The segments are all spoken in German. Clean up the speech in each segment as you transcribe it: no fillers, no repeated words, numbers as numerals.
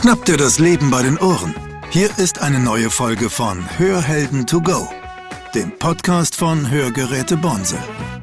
Schnapp dir das Leben bei den Ohren. Hier ist eine neue Folge von Hörhelden to go, dem Podcast von Hörgeräte Bonsel.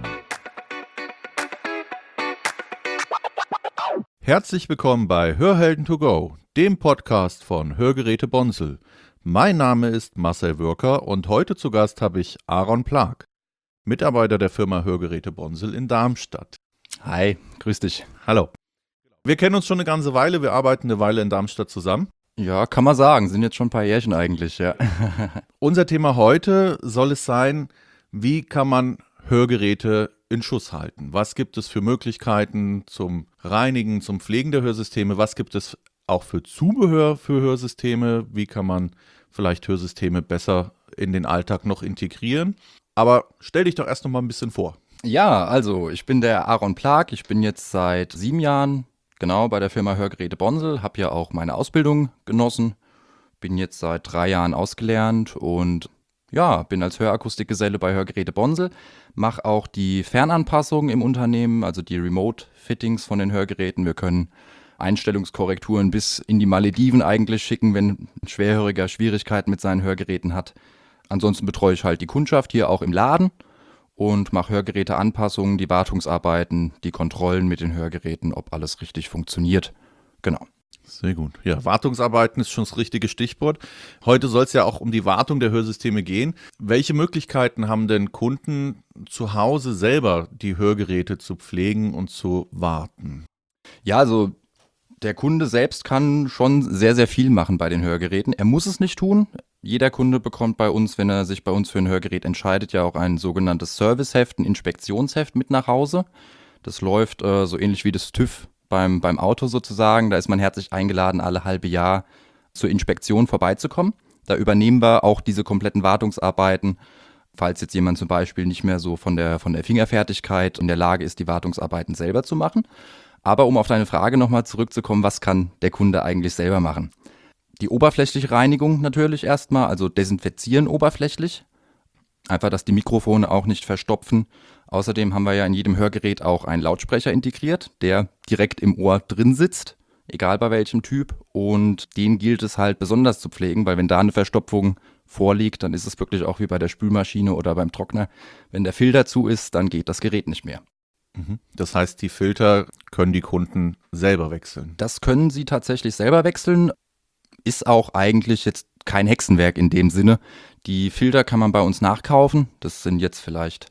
Herzlich willkommen bei Hörhelden to go, dem Podcast von Hörgeräte Bonsel. Mein Name ist Marcel Würker und heute zu Gast habe ich Aaron Plag, Mitarbeiter der Firma Hörgeräte Bonsel in Darmstadt. Hi, grüß dich. Hallo. Wir kennen uns schon eine ganze Weile, wir arbeiten eine Weile in Darmstadt zusammen. Ja, kann man sagen, sind jetzt schon ein paar Jährchen eigentlich, ja. Unser Thema heute soll es sein, wie kann man Hörgeräte in Schuss halten? Was gibt es für Möglichkeiten zum Reinigen, zum Pflegen der Hörsysteme? Was gibt es auch für Zubehör für Hörsysteme? Wie kann man vielleicht Hörsysteme besser in den Alltag noch integrieren? Aber stell dich doch erst noch mal ein bisschen vor. Ja, also ich bin der Aaron Plag, ich bin jetzt seit 7 Jahren bei der Firma Hörgeräte Bonsel, habe ja auch meine Ausbildung genossen, bin jetzt seit 3 Jahren ausgelernt und ja, bin als Hörakustikgeselle bei Hörgeräte Bonsel, mache auch die Fernanpassungen im Unternehmen, also die Remote-Fittings von den Hörgeräten. Wir können Einstellungskorrekturen bis in die Malediven eigentlich schicken, wenn ein Schwerhöriger Schwierigkeiten mit seinen Hörgeräten hat. Ansonsten betreue ich halt die Kundschaft hier auch im Laden und mache Hörgeräteanpassungen, die Wartungsarbeiten, die Kontrollen mit den Hörgeräten, ob alles richtig funktioniert. Genau. Sehr gut. Ja, Wartungsarbeiten ist schon das richtige Stichwort. Heute soll es ja auch um die Wartung der Hörsysteme gehen. Welche Möglichkeiten haben denn Kunden zu Hause selber, die Hörgeräte zu pflegen und zu warten? Ja, also der Kunde selbst kann schon sehr, sehr viel machen bei den Hörgeräten. Er muss es nicht tun. Jeder Kunde bekommt bei uns, wenn er sich bei uns für ein Hörgerät entscheidet, ja auch ein sogenanntes Serviceheft, ein Inspektionsheft mit nach Hause. Das läuft so ähnlich wie das TÜV beim Auto sozusagen. Da ist man herzlich eingeladen, alle halbe Jahr zur Inspektion vorbeizukommen. Da übernehmen wir auch diese kompletten Wartungsarbeiten, falls jetzt jemand zum Beispiel nicht mehr so von der Fingerfertigkeit in der Lage ist, die Wartungsarbeiten selber zu machen. Aber um auf deine Frage nochmal zurückzukommen, was kann der Kunde eigentlich selber machen? Die oberflächliche Reinigung natürlich erstmal, also desinfizieren oberflächlich. Einfach, dass die Mikrofone auch nicht verstopfen. Außerdem haben wir ja in jedem Hörgerät auch einen Lautsprecher integriert, der direkt im Ohr drin sitzt, egal bei welchem Typ. Und den gilt es halt besonders zu pflegen, weil wenn da eine Verstopfung vorliegt, dann ist es wirklich auch wie bei der Spülmaschine oder beim Trockner. Wenn der Filter zu ist, dann geht das Gerät nicht mehr. Das heißt, die Filter können die Kunden selber wechseln? Das können sie tatsächlich selber wechseln. Ist auch eigentlich jetzt kein Hexenwerk in dem Sinne. Die Filter kann man bei uns nachkaufen. Das sind jetzt vielleicht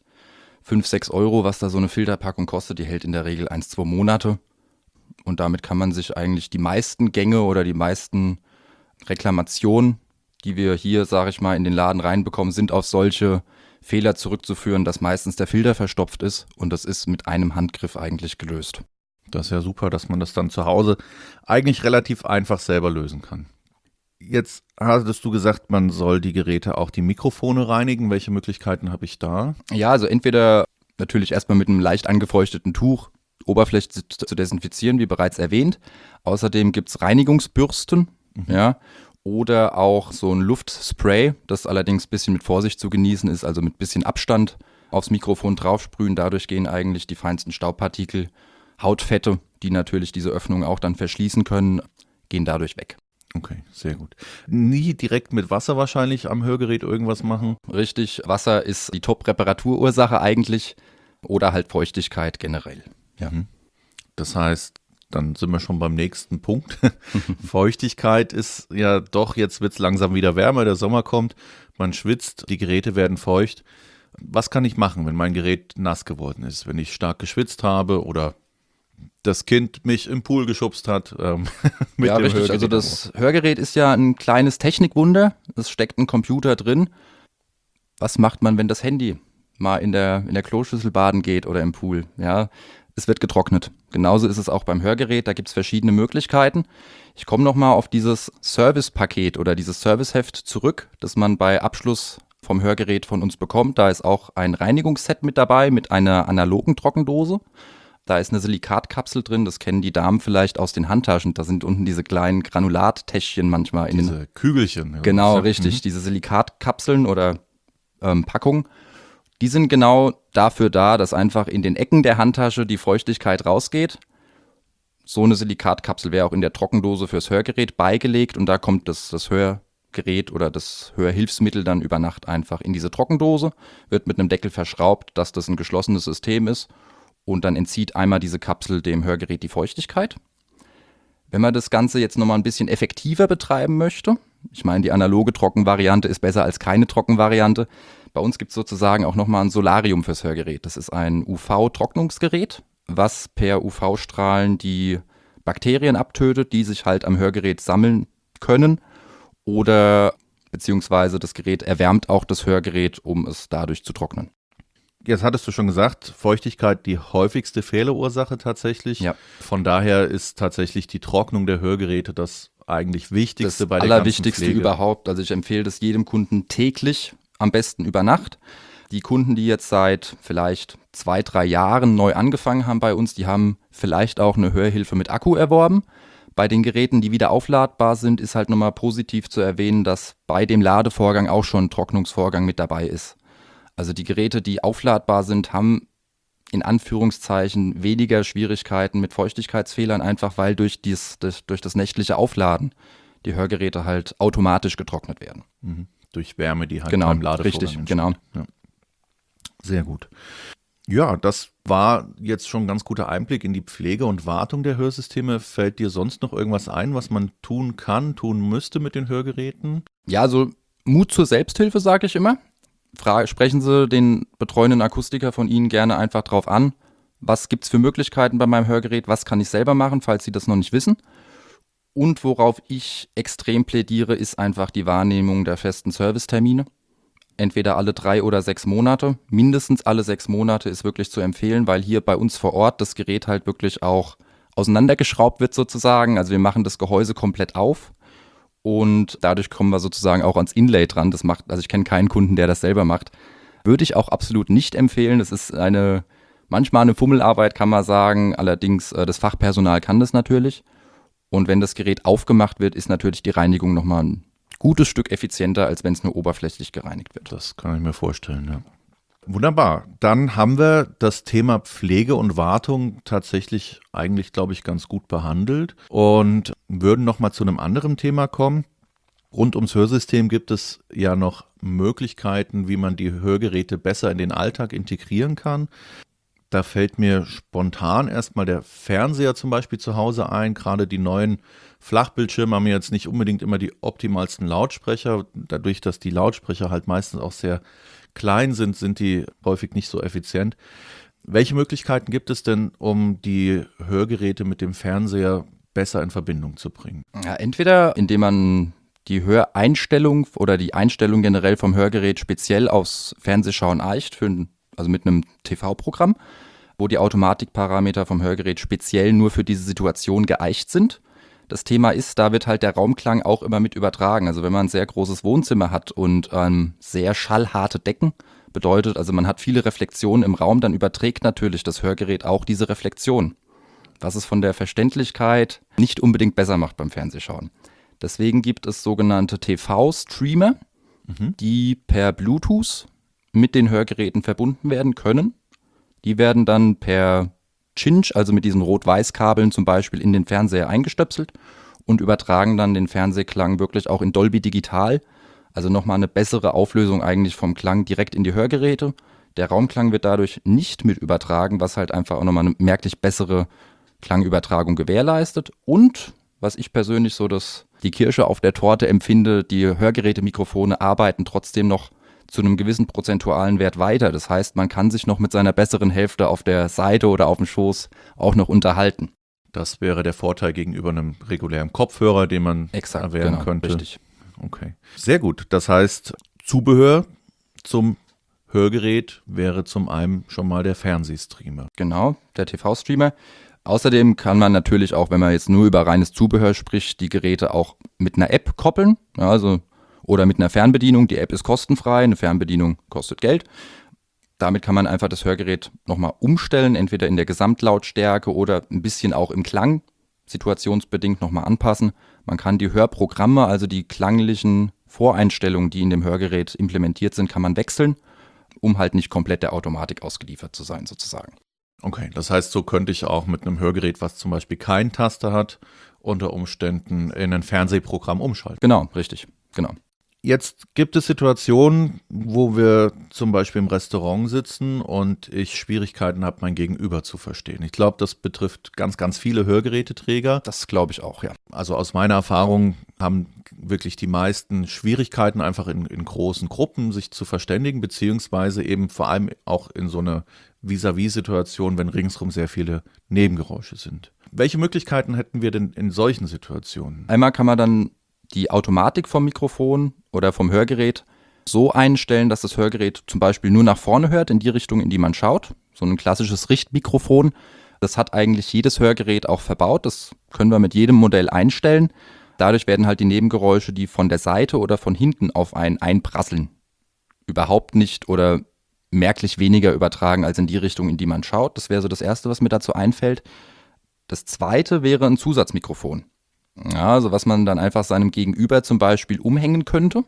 5-6 Euro, was da so eine Filterpackung kostet. Die hält in der Regel 1-2 Monate. Und damit kann man sich eigentlich die meisten Gänge oder die meisten Reklamationen, die wir hier, sage ich mal, in den Laden reinbekommen, sind auf solche Fehler zurückzuführen, dass meistens der Filter verstopft ist. Und das ist mit einem Handgriff eigentlich gelöst. Das ist ja super, dass man das dann zu Hause eigentlich relativ einfach selber lösen kann. Jetzt hattest du gesagt, man soll die Geräte auch die Mikrofone reinigen. Welche Möglichkeiten habe ich da? Ja, also entweder natürlich erstmal mit einem leicht angefeuchteten Tuch Oberfläche zu desinfizieren, wie bereits erwähnt. Außerdem gibt es Reinigungsbürsten, ja, oder auch so ein Luftspray, das allerdings ein bisschen mit Vorsicht zu genießen ist, also mit ein bisschen Abstand aufs Mikrofon draufsprühen. Dadurch gehen eigentlich die feinsten Staubpartikel, Hautfette, die natürlich diese Öffnung auch dann verschließen können, gehen dadurch weg. Okay, sehr gut. Nie direkt mit Wasser wahrscheinlich am Hörgerät irgendwas machen? Richtig, Wasser ist die Top-Reparaturursache eigentlich oder halt Feuchtigkeit generell. Ja. Das heißt, dann sind wir schon beim nächsten Punkt. Feuchtigkeit ist ja doch, jetzt wird es langsam wieder wärmer, der Sommer kommt, man schwitzt, die Geräte werden feucht. Was kann ich machen, wenn mein Gerät nass geworden ist, wenn ich stark geschwitzt habe oder das Kind mich im Pool geschubst hat? Mit Ja, dem richtig. Hörgerät. Also das Hörgerät ist ja ein kleines Technikwunder. Es steckt ein Computer drin. Was macht man, wenn das Handy mal in der Kloschüssel baden geht oder im Pool? Ja, es wird getrocknet. Genauso ist es auch beim Hörgerät. Da gibt es verschiedene Möglichkeiten. Ich komme nochmal auf dieses Servicepaket oder dieses Serviceheft zurück, das man bei Abschluss vom Hörgerät von uns bekommt. Da ist auch ein Reinigungsset mit dabei mit einer analogen Trockendose. Da ist eine Silikatkapsel drin, das kennen die Damen vielleicht aus den Handtaschen. Da sind unten diese kleinen Granulattäschchen manchmal. Diese Kügelchen. Ja. Genau, richtig. Diese Silikatkapseln oder Packungen, die sind genau dafür da, dass einfach in den Ecken der Handtasche die Feuchtigkeit rausgeht. So eine Silikatkapsel wäre auch in der Trockendose fürs Hörgerät beigelegt und da kommt das Hörgerät oder das Hörhilfsmittel dann über Nacht einfach in diese Trockendose, wird mit einem Deckel verschraubt, dass das ein geschlossenes System ist und dann entzieht einmal diese Kapsel dem Hörgerät die Feuchtigkeit. Wenn man das Ganze jetzt nochmal ein bisschen effektiver betreiben möchte, ich meine, die analoge Trockenvariante ist besser als keine Trockenvariante. Bei uns gibt es sozusagen auch nochmal ein Solarium fürs Hörgerät. Das ist ein UV-Trocknungsgerät, was per UV-Strahlen die Bakterien abtötet, die sich halt am Hörgerät sammeln können. Oder beziehungsweise das Gerät erwärmt auch das Hörgerät, um es dadurch zu trocknen. Jetzt hattest du schon gesagt, Feuchtigkeit die häufigste Fehlerursache tatsächlich. Ja. Von daher ist tatsächlich die Trocknung der Hörgeräte das eigentlich Wichtigste Das bei der ganzen Allerwichtigste Pflege. überhaupt. Also ich empfehle das jedem Kunden täglich, am besten über Nacht. Die Kunden, die jetzt seit vielleicht 2-3 Jahren neu angefangen haben bei uns, die haben vielleicht auch eine Hörhilfe mit Akku erworben. Bei den Geräten, die wieder aufladbar sind, ist halt nochmal positiv zu erwähnen, dass bei dem Ladevorgang auch schon ein Trocknungsvorgang mit dabei ist. Also die Geräte, die aufladbar sind, haben in Anführungszeichen weniger Schwierigkeiten mit Feuchtigkeitsfehlern, einfach weil durch das nächtliche Aufladen die Hörgeräte halt automatisch getrocknet werden. Durch Wärme, die halt Genau, beim Ladevorgang richtig, entsteht. genau. Ja. Sehr gut. Ja, das war jetzt schon ein ganz guter Einblick in die Pflege und Wartung der Hörsysteme. Fällt dir sonst noch irgendwas ein, was man tun kann, tun müsste mit den Hörgeräten? Ja, also Mut zur Selbsthilfe, sage ich immer. Sprechen Sie den betreuenden Akustiker von Ihnen gerne einfach drauf an. Was gibt es für Möglichkeiten bei meinem Hörgerät? Was kann ich selber machen, falls Sie das noch nicht wissen? Und worauf ich extrem plädiere, ist einfach die Wahrnehmung der festen Servicetermine. Entweder alle 3 oder 6 Monate. Mindestens alle 6 Monate ist wirklich zu empfehlen, weil hier bei uns vor Ort das Gerät halt wirklich auch auseinandergeschraubt wird sozusagen. Also wir machen das Gehäuse komplett auf. Und dadurch kommen wir sozusagen auch ans Inlay dran. Also ich kenne keinen Kunden, der das selber macht. Würde ich auch absolut nicht empfehlen. Das ist manchmal eine Fummelarbeit, kann man sagen. Allerdings, das Fachpersonal kann das natürlich. Und wenn das Gerät aufgemacht wird, ist natürlich die Reinigung nochmal ein gutes Stück effizienter, als wenn es nur oberflächlich gereinigt wird. Das kann ich mir vorstellen, ja. Wunderbar. Dann haben wir das Thema Pflege und Wartung tatsächlich eigentlich, glaube ich, ganz gut behandelt und würden nochmal zu einem anderen Thema kommen. Rund ums Hörsystem gibt es ja noch Möglichkeiten, wie man die Hörgeräte besser in den Alltag integrieren kann. Da fällt mir spontan erstmal der Fernseher zum Beispiel zu Hause ein. Gerade die neuen Flachbildschirme haben jetzt nicht unbedingt immer die optimalsten Lautsprecher. Dadurch, dass die Lautsprecher halt meistens auch sehr klein sind, sind die häufig nicht so effizient. Welche Möglichkeiten gibt es denn, um die Hörgeräte mit dem Fernseher besser in Verbindung zu bringen? Ja, entweder indem man die Höreinstellung oder die Einstellung generell vom Hörgerät speziell aufs Fernsehschauen eicht, also mit einem TV-Programm, wo die Automatikparameter vom Hörgerät speziell nur für diese Situation geeicht sind. Das Thema ist, da wird halt der Raumklang auch immer mit übertragen. Also wenn man ein sehr großes Wohnzimmer hat und sehr schallharte Decken, bedeutet, also man hat viele Reflexionen im Raum, dann überträgt natürlich das Hörgerät auch diese Reflexion, was es von der Verständlichkeit nicht unbedingt besser macht beim Fernsehschauen. Deswegen gibt es sogenannte TV-Streamer, die per Bluetooth mit den Hörgeräten verbunden werden können. Die werden dann per Cinch, also mit diesen Rot-Weiß-Kabeln zum Beispiel, in den Fernseher eingestöpselt und übertragen dann den Fernsehklang wirklich auch in Dolby Digital. Also nochmal eine bessere Auflösung eigentlich vom Klang direkt in die Hörgeräte. Der Raumklang wird dadurch nicht mit übertragen, was halt einfach auch nochmal eine merklich bessere Klangübertragung gewährleistet. Und was ich persönlich so die Kirsche auf der Torte empfinde, die Hörgeräte-Mikrofone arbeiten trotzdem noch zu einem gewissen prozentualen Wert weiter. Das heißt, man kann sich noch mit seiner besseren Hälfte auf der Seite oder auf dem Schoß auch noch unterhalten. Das wäre der Vorteil gegenüber einem regulären Kopfhörer, den man erwerben könnte. Richtig. Okay. Sehr gut. Das heißt, Zubehör zum Hörgerät wäre zum einen schon mal der Fernsehstreamer. Genau, der TV-Streamer. Außerdem kann man natürlich auch, wenn man jetzt nur über reines Zubehör spricht, die Geräte auch mit einer App koppeln. Ja, also oder mit einer Fernbedienung. Die App ist kostenfrei, eine Fernbedienung kostet Geld. Damit kann man einfach das Hörgerät nochmal umstellen, entweder in der Gesamtlautstärke oder ein bisschen auch im Klang, situationsbedingt nochmal anpassen. Man kann die Hörprogramme, also die klanglichen Voreinstellungen, die in dem Hörgerät implementiert sind, kann man wechseln, um halt nicht komplett der Automatik ausgeliefert zu sein sozusagen. Okay, das heißt, so könnte ich auch mit einem Hörgerät, was zum Beispiel keinen Taster hat, unter Umständen in ein Fernsehprogramm umschalten. Genau, richtig, genau. Jetzt gibt es Situationen, wo wir zum Beispiel im Restaurant sitzen und ich Schwierigkeiten habe, mein Gegenüber zu verstehen. Ich glaube, das betrifft ganz, ganz viele Hörgeräteträger. Das glaube ich auch, ja. Also aus meiner Erfahrung haben wirklich die meisten Schwierigkeiten, einfach in großen Gruppen sich zu verständigen, beziehungsweise eben vor allem auch in so einer Vis-à-vis-Situation, wenn ringsherum sehr viele Nebengeräusche sind. Welche Möglichkeiten hätten wir denn in solchen Situationen? Einmal kann man dann die Automatik vom Mikrofon oder vom Hörgerät so einstellen, dass das Hörgerät zum Beispiel nur nach vorne hört, in die Richtung, in die man schaut. So ein klassisches Richtmikrofon. Das hat eigentlich jedes Hörgerät auch verbaut. Das können wir mit jedem Modell einstellen. Dadurch werden halt die Nebengeräusche, die von der Seite oder von hinten auf einen einprasseln, überhaupt nicht oder merklich weniger übertragen als in die Richtung, in die man schaut. Das wäre so das Erste, was mir dazu einfällt. Das Zweite wäre ein Zusatzmikrofon. Ja, also was man dann einfach seinem Gegenüber zum Beispiel umhängen könnte,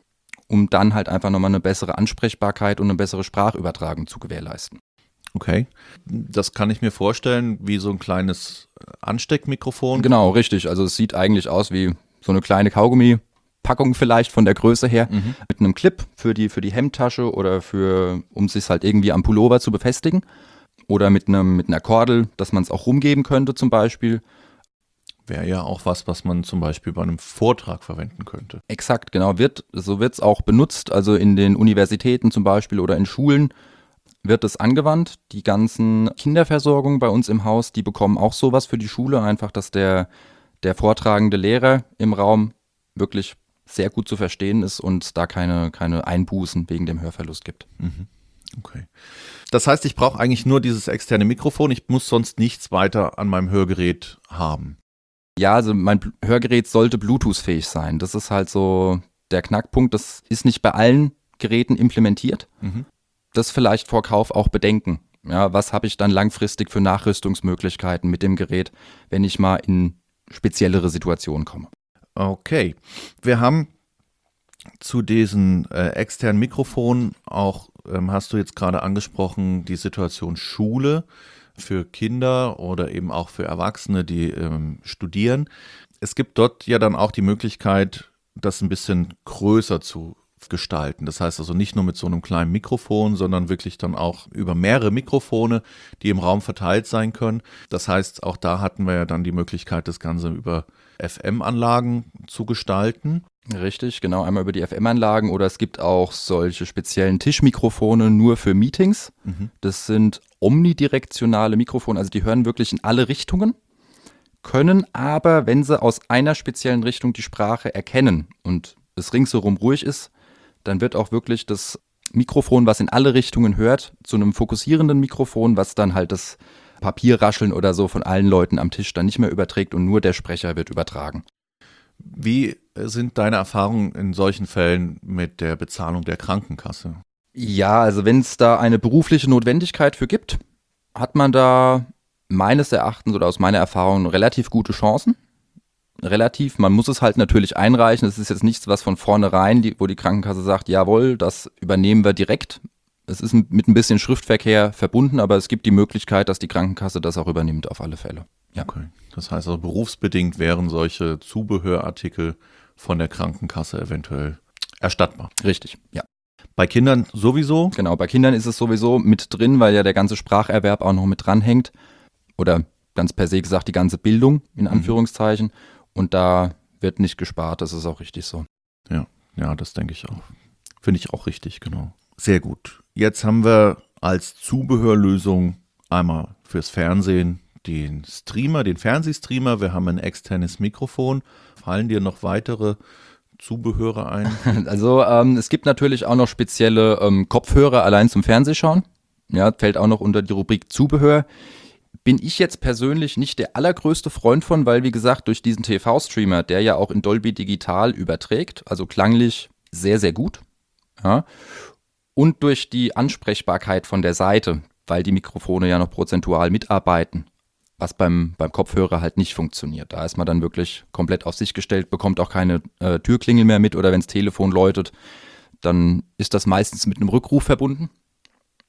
um dann halt einfach nochmal eine bessere Ansprechbarkeit und eine bessere Sprachübertragung zu gewährleisten. Okay, das kann ich mir vorstellen, wie so ein kleines Ansteckmikrofon. Genau, richtig. Also es sieht eigentlich aus wie so eine kleine Kaugummi-Packung vielleicht von der Größe her, mit einem Clip für die Hemdtasche oder um es sich halt irgendwie am Pullover zu befestigen. Oder mit einer Kordel, dass man es auch rumgeben könnte zum Beispiel. Wäre ja auch was man zum Beispiel bei einem Vortrag verwenden könnte. Exakt, genau. So wird es auch benutzt. Also in den Universitäten zum Beispiel oder in Schulen wird es angewandt. Die ganzen Kinderversorgungen bei uns im Haus, die bekommen auch sowas für die Schule. Einfach, dass der vortragende Lehrer im Raum wirklich sehr gut zu verstehen ist und da keine Einbußen wegen dem Hörverlust gibt. Okay. Das heißt, ich brauche eigentlich nur dieses externe Mikrofon. Ich muss sonst nichts weiter an meinem Hörgerät haben. Ja, also mein Hörgerät sollte Bluetooth-fähig sein. Das ist halt so der Knackpunkt. Das ist nicht bei allen Geräten implementiert. Das vielleicht vor Kauf auch bedenken. Ja, was habe ich dann langfristig für Nachrüstungsmöglichkeiten mit dem Gerät, wenn ich mal in speziellere Situationen komme? Okay. Wir haben zu diesen externen Mikrofonen auch, hast du jetzt gerade angesprochen, die Situation Schule für Kinder oder eben auch für Erwachsene, die studieren. Es gibt dort ja dann auch die Möglichkeit, das ein bisschen größer zu gestalten. Das heißt also nicht nur mit so einem kleinen Mikrofon, sondern wirklich dann auch über mehrere Mikrofone, die im Raum verteilt sein können. Das heißt, auch da hatten wir ja dann die Möglichkeit, das Ganze über FM-Anlagen zu gestalten. Richtig, genau, einmal über die FM-Anlagen oder es gibt auch solche speziellen Tischmikrofone nur für Meetings. Das sind omnidirektionale Mikrofone, also die hören wirklich in alle Richtungen, können aber, wenn sie aus einer speziellen Richtung die Sprache erkennen und es ringsherum ruhig ist, dann wird auch wirklich das Mikrofon, was in alle Richtungen hört, zu einem fokussierenden Mikrofon, was dann halt das Papierrascheln oder so von allen Leuten am Tisch dann nicht mehr überträgt und nur der Sprecher wird übertragen. Wie sind deine Erfahrungen in solchen Fällen mit der Bezahlung der Krankenkasse? Ja, also wenn es da eine berufliche Notwendigkeit für gibt, hat man da meines Erachtens oder aus meiner Erfahrung relativ gute Chancen. Relativ, man muss es halt natürlich einreichen. Es ist jetzt nichts, was von vornherein, wo die Krankenkasse sagt, jawohl, das übernehmen wir direkt. Es ist mit ein bisschen Schriftverkehr verbunden, aber es gibt die Möglichkeit, dass die Krankenkasse das auch übernimmt auf alle Fälle. Ja. Okay. Das heißt also berufsbedingt wären solche Zubehörartikel von der Krankenkasse eventuell erstattbar. Richtig, ja. Bei Kindern sowieso? Genau, bei Kindern ist es sowieso mit drin, weil ja der ganze Spracherwerb auch noch mit dranhängt. Oder ganz per se gesagt, die ganze Bildung in Anführungszeichen. Und da wird nicht gespart, das ist auch richtig so. Ja, das denke ich auch. Finde ich auch richtig, genau. Sehr gut. Jetzt haben wir als Zubehörlösung einmal fürs Fernsehen den Streamer, den Fernsehstreamer. Wir haben ein externes Mikrofon. Fallen dir noch weitere Zubehörer ein? Also es gibt natürlich auch noch spezielle Kopfhörer allein zum Fernsehschauen. Ja, fällt auch noch unter die Rubrik Zubehör. Bin ich jetzt persönlich nicht der allergrößte Freund von, weil wie gesagt, durch diesen TV-Streamer, der ja auch in Dolby Digital überträgt, also klanglich sehr, sehr gut. Ja. Und durch die Ansprechbarkeit von der Seite, weil die Mikrofone ja noch prozentual mitarbeiten, was beim Kopfhörer halt nicht funktioniert. Da ist man dann wirklich komplett auf sich gestellt, bekommt auch keine Türklingel mehr mit oder wenn das Telefon läutet, dann ist das meistens mit einem Rückruf verbunden.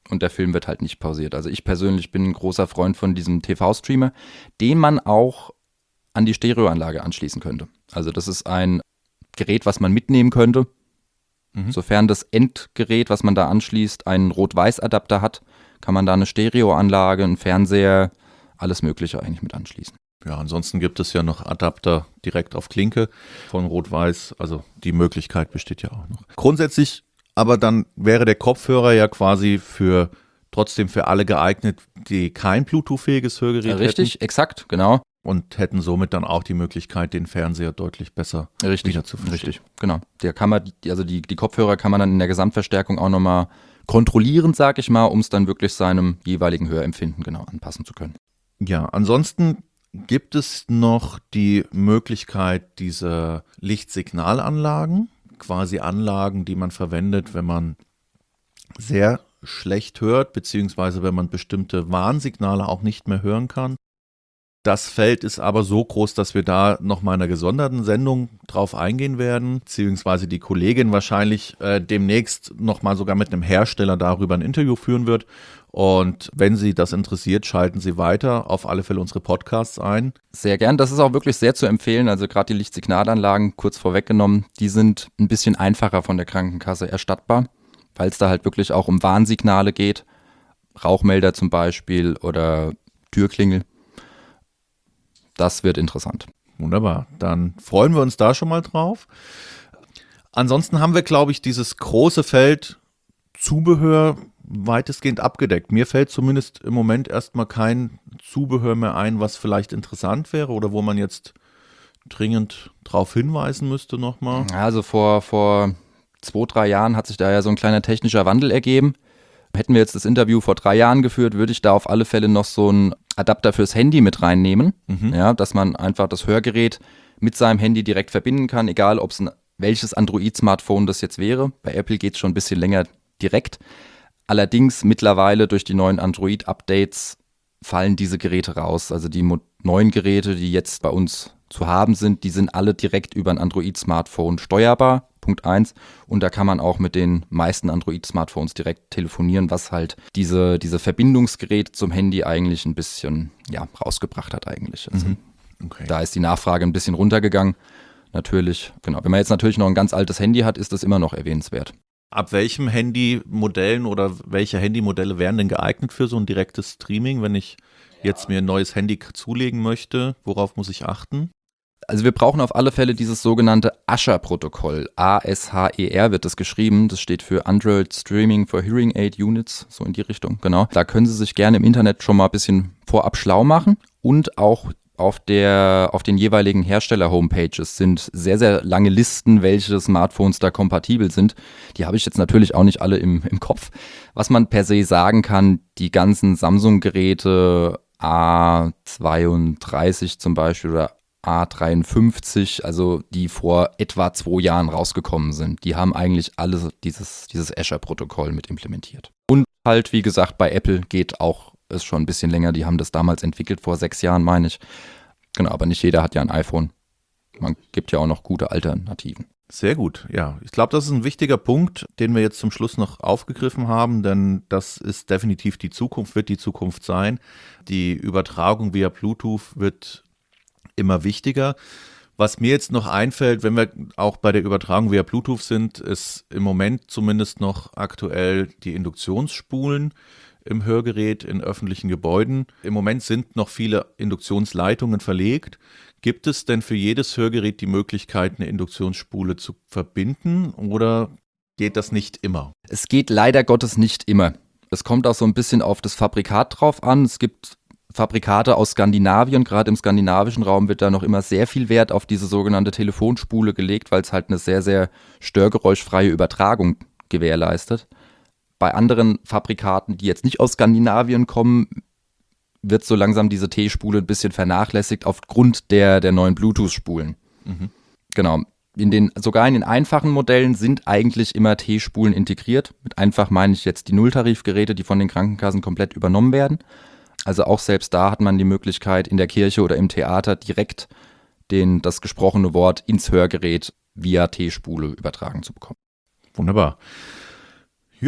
und der Film wird halt nicht pausiert. Also ich persönlich bin ein großer Freund von diesem TV-Streamer, den man auch an die Stereoanlage anschließen könnte. Also das ist ein Gerät, was man mitnehmen könnte, sofern das Endgerät, was man da anschließt, einen Rot-Weiß-Adapter hat, kann man da eine Stereoanlage, einen Fernseher, alles Mögliche eigentlich mit anschließen. Ja, ansonsten gibt es ja noch Adapter direkt auf Klinke von Rot-Weiß, also die Möglichkeit besteht ja auch noch. Grundsätzlich aber dann wäre der Kopfhörer ja quasi trotzdem für alle geeignet, die kein Bluetooth-fähiges Hörgerät Richtig, hätten. exakt, genau. Und hätten somit dann auch die Möglichkeit, den Fernseher deutlich besser wieder zu verstehen. Richtig, genau. Die Kopfhörer kann man dann in der Gesamtverstärkung auch nochmal kontrollieren, sag ich mal, um es dann wirklich seinem jeweiligen Hörempfinden genau anpassen zu können. Ja, ansonsten gibt es noch die Möglichkeit dieser Lichtsignalanlagen, quasi Anlagen, die man verwendet, wenn man sehr schlecht hört, beziehungsweise wenn man bestimmte Warnsignale auch nicht mehr hören kann. Das Feld ist aber so groß, dass wir da nochmal in einer gesonderten Sendung drauf eingehen werden, beziehungsweise die Kollegin wahrscheinlich demnächst nochmal sogar mit einem Hersteller darüber ein Interview führen wird. Und wenn Sie das interessiert, schalten Sie weiter auf alle Fälle unsere Podcasts ein. Sehr gern, das ist auch wirklich sehr zu empfehlen. Also gerade die Lichtsignalanlagen, kurz vorweggenommen, die sind ein bisschen einfacher von der Krankenkasse erstattbar, weil es da halt wirklich auch um Warnsignale geht. Rauchmelder zum Beispiel oder Türklingel. Das wird interessant. Wunderbar, dann freuen wir uns da schon mal drauf. Ansonsten haben wir, glaube ich, dieses große Feld Zubehör weitestgehend abgedeckt. Mir fällt zumindest im Moment erstmal kein Zubehör mehr ein, was vielleicht interessant wäre oder wo man jetzt dringend drauf hinweisen müsste nochmal. Also vor 2-3 Jahren hat sich da ja so ein kleiner technischer Wandel ergeben. Hätten wir jetzt das Interview vor 3 Jahren geführt, würde ich da auf alle Fälle noch so einen Adapter fürs Handy mit reinnehmen, ja, dass man einfach das Hörgerät mit seinem Handy direkt verbinden kann, egal ob es welches Android-Smartphone das jetzt wäre. Bei Apple geht es schon ein bisschen länger direkt. Allerdings mittlerweile durch die neuen Android-Updates fallen diese Geräte raus. Also die neuen Geräte, die jetzt bei uns zu haben sind, die sind alle direkt über ein Android-Smartphone steuerbar. Punkt 1. Und da kann man auch mit den meisten Android-Smartphones direkt telefonieren, was halt diese Verbindungsgeräte zum Handy eigentlich ein bisschen rausgebracht hat eigentlich. Also Okay. da ist die Nachfrage ein bisschen runtergegangen. Natürlich, genau. Wenn man jetzt natürlich noch ein ganz altes Handy hat, ist das immer noch erwähnenswert. Ab welchem Handymodellen oder welche Handymodelle wären denn geeignet für so ein direktes Streaming, wenn ich jetzt mir ein neues Handy zulegen möchte? Worauf muss ich achten? Also wir brauchen auf alle Fälle dieses sogenannte ASHER-Protokoll. ASHER wird das geschrieben. Das steht für Android Streaming for Hearing Aid Units, so in die Richtung, genau. Da können Sie sich gerne im Internet schon mal ein bisschen vorab schlau machen. Und auch auf den jeweiligen Hersteller-Homepages sind sehr, sehr lange Listen, welche Smartphones da kompatibel sind. Die habe ich jetzt natürlich auch nicht alle im Kopf. Was man per se sagen kann, die ganzen Samsung-Geräte A32 zum Beispiel oder A53, also die vor etwa 2 Jahren rausgekommen sind, die haben eigentlich alle dieses ASHER-Protokoll mit implementiert. Und halt, wie gesagt, bei Apple geht auch ist schon ein bisschen länger, die haben das damals entwickelt, vor 6 Jahren meine ich. Genau, aber nicht jeder hat ja ein iPhone. Man gibt ja auch noch gute Alternativen. Sehr gut, ja. Ich glaube, das ist ein wichtiger Punkt, den wir jetzt zum Schluss noch aufgegriffen haben, denn das ist definitiv die Zukunft, wird die Zukunft sein. Die Übertragung via Bluetooth wird immer wichtiger. Was mir jetzt noch einfällt, wenn wir auch bei der Übertragung via Bluetooth sind, ist im Moment zumindest noch aktuell die Induktionsspulen im Hörgerät in öffentlichen Gebäuden. Im Moment sind noch viele Induktionsleitungen verlegt. Gibt es denn für jedes Hörgerät die Möglichkeit, eine Induktionsspule zu verbinden oder geht das nicht immer? Es geht leider Gottes nicht immer. Es kommt auch so ein bisschen auf das Fabrikat drauf an. Es gibt Fabrikate aus Skandinavien, gerade im skandinavischen Raum wird da noch immer sehr viel Wert auf diese sogenannte Telefonspule gelegt, weil es halt eine sehr, sehr störgeräuschfreie Übertragung gewährleistet. Bei anderen Fabrikaten, die jetzt nicht aus Skandinavien kommen, wird so langsam diese T-Spule ein bisschen vernachlässigt aufgrund der neuen Bluetooth-Spulen. Genau. Sogar in den einfachen Modellen sind eigentlich immer T-Spulen integriert. Mit einfach meine ich jetzt die Nulltarifgeräte, die von den Krankenkassen komplett übernommen werden. Also auch selbst da hat man die Möglichkeit, in der Kirche oder im Theater direkt das gesprochene Wort ins Hörgerät via T-Spule übertragen zu bekommen. Wunderbar. Ja,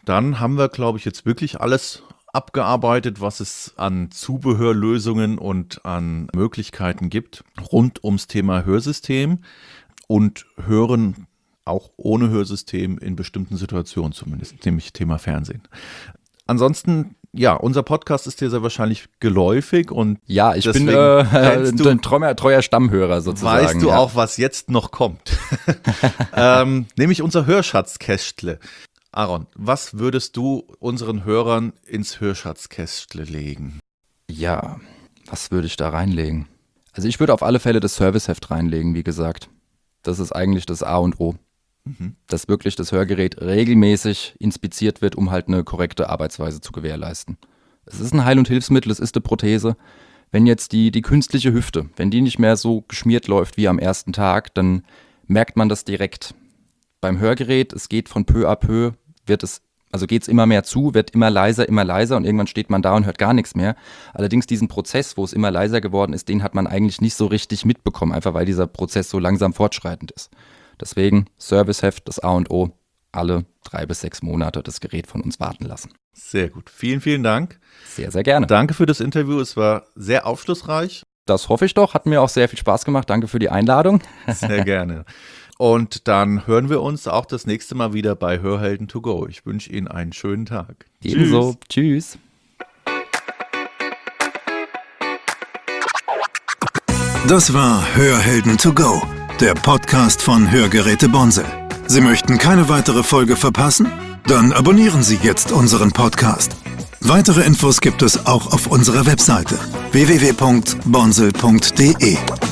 dann haben wir, glaube ich, jetzt wirklich alles abgearbeitet, was es an Zubehörlösungen und an Möglichkeiten gibt rund ums Thema Hörsystem und Hören auch ohne Hörsystem in bestimmten Situationen zumindest, nämlich Thema Fernsehen. Ansonsten, ja, unser Podcast ist dir sehr wahrscheinlich geläufig und ja, ich bin ein treuer Stammhörer sozusagen. Weißt du auch, was jetzt noch kommt? Nämlich unser Hörschatzkästle. Aaron, was würdest du unseren Hörern ins Hörschatzkästle legen? Ja, was würde ich da reinlegen? Also ich würde auf alle Fälle das Serviceheft reinlegen, wie gesagt. Das ist eigentlich das A und O. Dass wirklich das Hörgerät regelmäßig inspiziert wird, um halt eine korrekte Arbeitsweise zu gewährleisten. Es ist ein Heil- und Hilfsmittel, es ist eine Prothese. Wenn jetzt die künstliche Hüfte, wenn die nicht mehr so geschmiert läuft wie am ersten Tag, dann merkt man das direkt. Beim Hörgerät, es geht von peu à peu, geht es immer mehr zu, wird immer leiser und irgendwann steht man da und hört gar nichts mehr. Allerdings diesen Prozess, wo es immer leiser geworden ist, den hat man eigentlich nicht so richtig mitbekommen, einfach weil dieser Prozess so langsam fortschreitend ist. Deswegen Serviceheft, das A und O, alle 3 bis 6 Monate das Gerät von uns warten lassen. Sehr gut. Vielen, vielen Dank. Sehr, sehr gerne. Danke für das Interview. Es war sehr aufschlussreich. Das hoffe ich doch. Hat mir auch sehr viel Spaß gemacht. Danke für die Einladung. Sehr gerne. Und dann hören wir uns auch das nächste Mal wieder bei Hörhelden to go. Ich wünsche Ihnen einen schönen Tag. Ebenso. Tschüss. Das war Hörhelden to go, der Podcast von Hörgeräte Bonsel. Sie möchten keine weitere Folge verpassen? Dann abonnieren Sie jetzt unseren Podcast. Weitere Infos gibt es auch auf unserer Webseite www.bonsel.de.